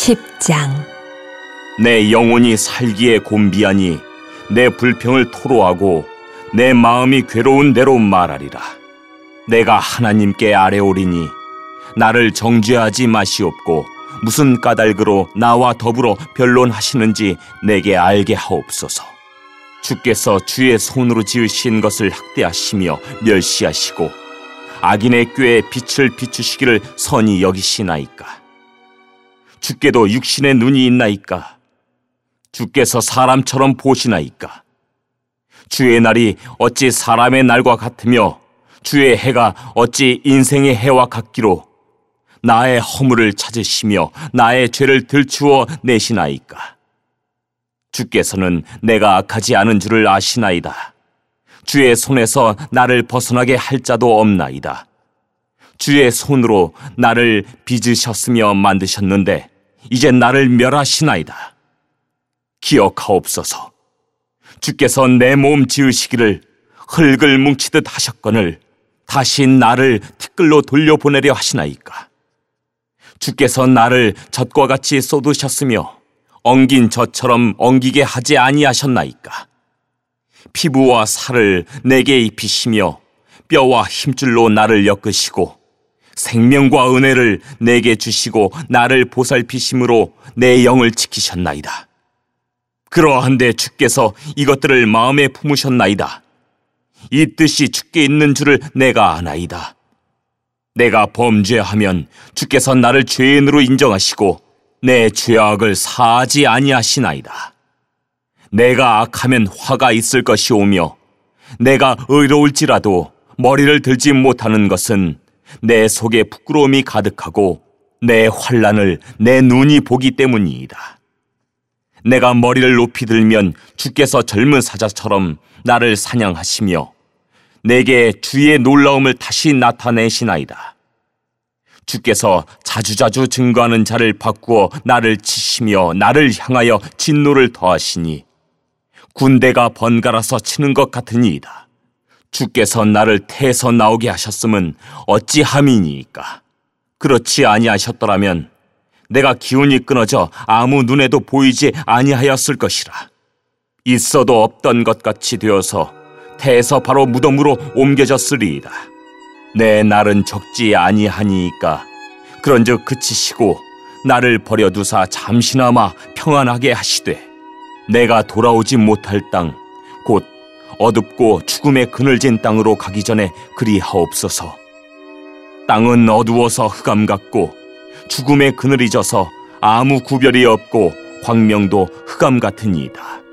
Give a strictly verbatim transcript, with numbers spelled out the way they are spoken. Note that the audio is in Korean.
십 장. 내 영혼이 살기에 곤비하니 내 불평을 토로하고 내 마음이 괴로운 대로 말하리라. 내가 하나님께 아뢰오리니 나를 정죄하지 마시옵고 무슨 까닭으로 나와 더불어 변론하시는지 내게 알게 하옵소서. 주께서 주의 손으로 지으신 것을 학대하시며 멸시하시고 악인의 꾀에 빛을 비추시기를 선히 여기시나이까? 주께도 육신의 눈이 있나이까? 주께서 사람처럼 보시나이까? 주의 날이 어찌 사람의 날과 같으며 주의 해가 어찌 인생의 해와 같기로 나의 허물을 찾으시며 나의 죄를 들추어 내시나이까? 주께서는 내가 악하지 않은 줄을 아시나이다. 주의 손에서 나를 벗어나게 할 자도 없나이다. 주의 손으로 나를 빚으셨으며 만드셨는데 이제 나를 멸하시나이다. 기억하옵소서. 주께서 내 몸 지으시기를 흙을 뭉치듯 하셨거늘 다시 나를 티끌로 돌려보내려 하시나이까? 주께서 나를 젖과 같이 쏟으셨으며 엉긴 젖처럼 엉기게 하지 아니하셨나이까? 피부와 살을 내게 입히시며 뼈와 힘줄로 나를 엮으시고 생명과 은혜를 내게 주시고 나를 보살피심으로 내 영을 지키셨나이다. 그러한데 주께서 이것들을 마음에 품으셨나이다. 이 뜻이 주께 있는 줄을 내가 아나이다. 내가 범죄하면 주께서 나를 죄인으로 인정하시고 내 죄악을 사하지 아니하시나이다. 내가 악하면 화가 있을 것이오며 내가 의로울지라도 머리를 들지 못하는 것은 내 속에 부끄러움이 가득하고 내 환난을 내 눈이 보기 때문이다. 내가 머리를 높이 들면 주께서 젊은 사자처럼 나를 사냥하시며 내게 주의 놀라움을 다시 나타내시나이다. 주께서 자주자주 증거하는 자를 바꾸어 나를 치시며 나를 향하여 진노를 더하시니 군대가 번갈아서 치는 것 같으니이다. 주께서 나를 태에서 나오게 하셨음은 어찌함이니이까? 그렇지 아니하셨더라면 내가 기운이 끊어져 아무 눈에도 보이지 아니하였을 것이라. 있어도 없던 것 같이 되어서 태에서 바로 무덤으로 옮겨졌으리이다. 내 날은 적지 아니하니이까 그런즉 그치시고 나를 버려두사 잠시나마 평안하게 하시되 내가 돌아오지 못할 땅 곧 어둡고 죽음의 그늘진 땅으로 가기 전에 그리하옵소서. 땅은 어두워서 흑암 같고 죽음의 그늘이 져서 아무 구별이 없고 광명도 흑암 같으니이다.